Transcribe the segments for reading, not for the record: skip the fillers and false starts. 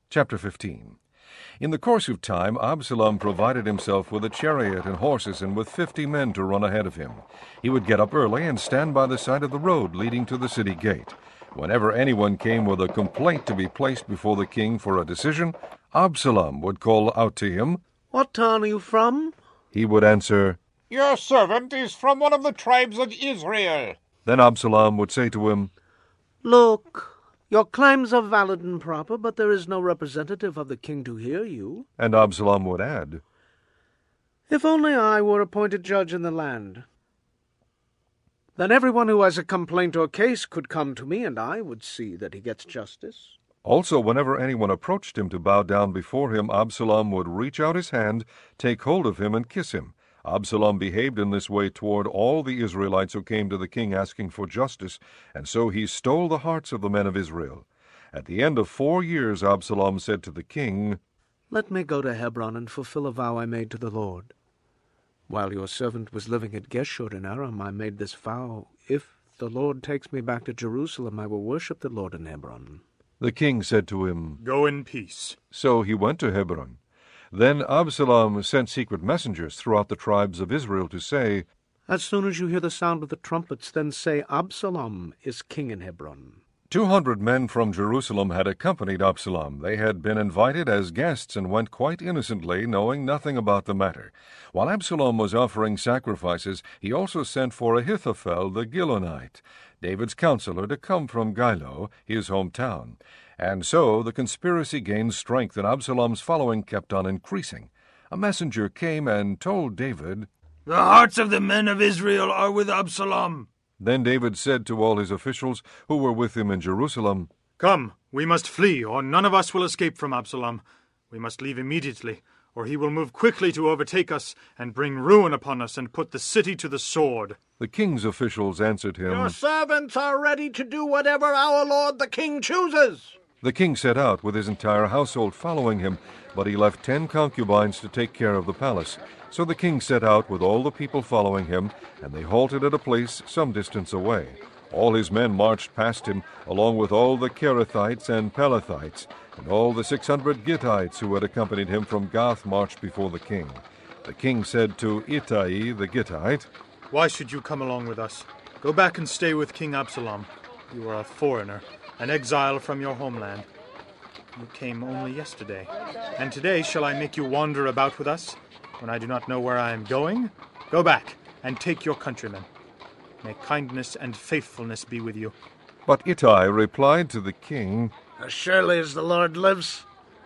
Chapter 15. In the course of time, Absalom provided himself with a chariot and horses and with 50 men to run ahead of him. He would get up early and stand by the side of the road leading to the city gate. Whenever anyone came with a complaint to be placed before the king for a decision, Absalom would call out to him, "What town are you from?" He would answer, "Your servant is from one of the tribes of Israel." Then Absalom would say to him, "Look, your claims are valid and proper, but there is no representative of the king to hear you." And Absalom would add, "If only I were appointed judge in the land. Then everyone who has a complaint or case could come to me, and I would see that he gets justice." Also, whenever anyone approached him to bow down before him, Absalom would reach out his hand, take hold of him, and kiss him. Absalom behaved in this way toward all the Israelites who came to the king asking for justice, and so he stole the hearts of the men of Israel. At the end of 4 years, Absalom said to the king, "Let me go to Hebron and fulfill a vow I made to the Lord. While your servant was living at Geshur in Aram, I made this vow. If the Lord takes me back to Jerusalem, I will worship the Lord in Hebron." The king said to him, "Go in peace." So he went to Hebron. Then Absalom sent secret messengers throughout the tribes of Israel to say, "As soon as you hear the sound of the trumpets, then say, 'Absalom is king in Hebron.'" 200 men from Jerusalem had accompanied Absalom. They had been invited as guests and went quite innocently, knowing nothing about the matter. While Absalom was offering sacrifices, he also sent for Ahithophel the Gilonite, David's counselor, to come from Gilo, his hometown. And so the conspiracy gained strength, and Absalom's following kept on increasing. A messenger came and told David, "The hearts of the men of Israel are with Absalom." Then David said to all his officials who were with him in Jerusalem, "Come, we must flee, or none of us will escape from Absalom. We must leave immediately, or he will move quickly to overtake us and bring ruin upon us and put the city to the sword." The king's officials answered him, "Your servants are ready to do whatever our lord the king chooses." The king set out with his entire household following him, but he left 10 concubines to take care of the palace. So the king set out with all the people following him, and they halted at a place some distance away. All his men marched past him, along with all the Kerethites and Pelethites, and all the 600 Gittites who had accompanied him from Gath marched before the king. The king said to Ittai the Gittite, "Why should you come along with us? Go back and stay with King Absalom. You are a foreigner, an exile from your homeland. You came only yesterday, and today shall I make you wander about with us, when I do not know where I am going? Go back, and take your countrymen. May kindness and faithfulness be with you." But Ittai replied to the king, "As surely as the Lord lives,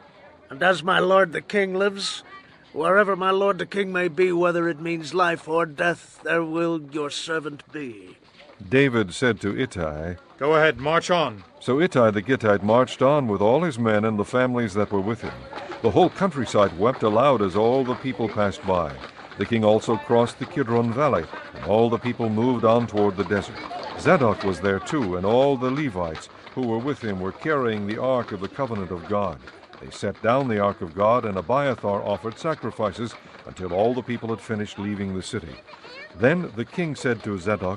and as my lord the king lives, wherever my lord the king may be, whether it means life or death, there will your servant be." David said to Ittai, "Go ahead, march on." So Ittai the Gittite marched on with all his men and the families that were with him. The whole countryside wept aloud as all the people passed by. The king also crossed the Kidron Valley, and all the people moved on toward the desert. Zadok was there too, and all the Levites who were with him were carrying the ark of the covenant of God. They set down the ark of God, and Abiathar offered sacrifices until all the people had finished leaving the city. Then the king said to Zadok,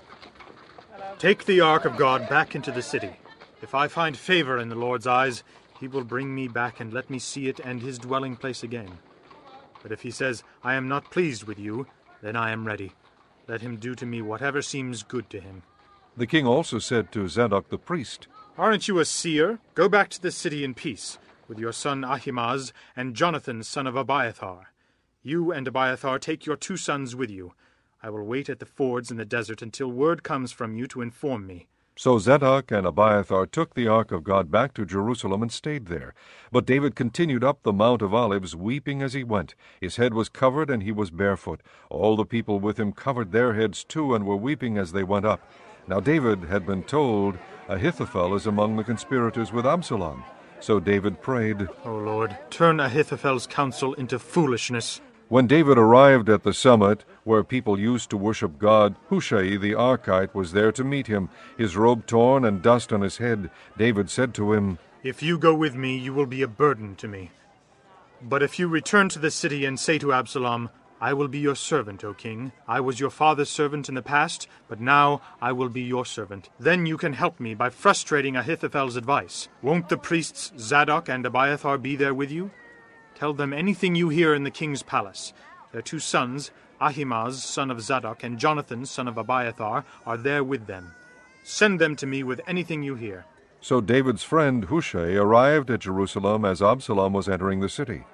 "Take the ark of God back into the city. If I find favor in the Lord's eyes, he will bring me back and let me see it and his dwelling place again. But if he says, 'I am not pleased with you,' then I am ready. Let him do to me whatever seems good to him." The king also said to Zadok the priest, "Aren't you a seer? Go back to the city in peace, with your son Ahimaaz and Jonathan son of Abiathar. You and Abiathar take your 2 sons with you. I will wait at the fords in the desert until word comes from you to inform me." So Zadok and Abiathar took the ark of God back to Jerusalem and stayed there. But David continued up the Mount of Olives, weeping as he went. His head was covered, and he was barefoot. All the people with him covered their heads too, and were weeping as they went up. Now David had been told, "Ahithophel is among the conspirators with Absalom." So David prayed, "O Lord, turn Ahithophel's counsel into foolishness." When David arrived at the summit, where people used to worship God, Hushai the Archite was there to meet him, his robe torn and dust on his head. David said to him, "If you go with me, you will be a burden to me. But if you return to the city and say to Absalom, I will be your servant, O king. I was your father's servant in the past, but now I will be your servant. Then you can help me by frustrating Ahithophel's advice. Won't the priests Zadok and Abiathar be there with you? Tell them anything you hear in the king's palace. Their 2 sons, Ahimaaz, son of Zadok, and Jonathan, son of Abiathar, are there with them. Send them to me with anything you hear. So David's friend Hushai arrived at Jerusalem as Absalom was entering the city.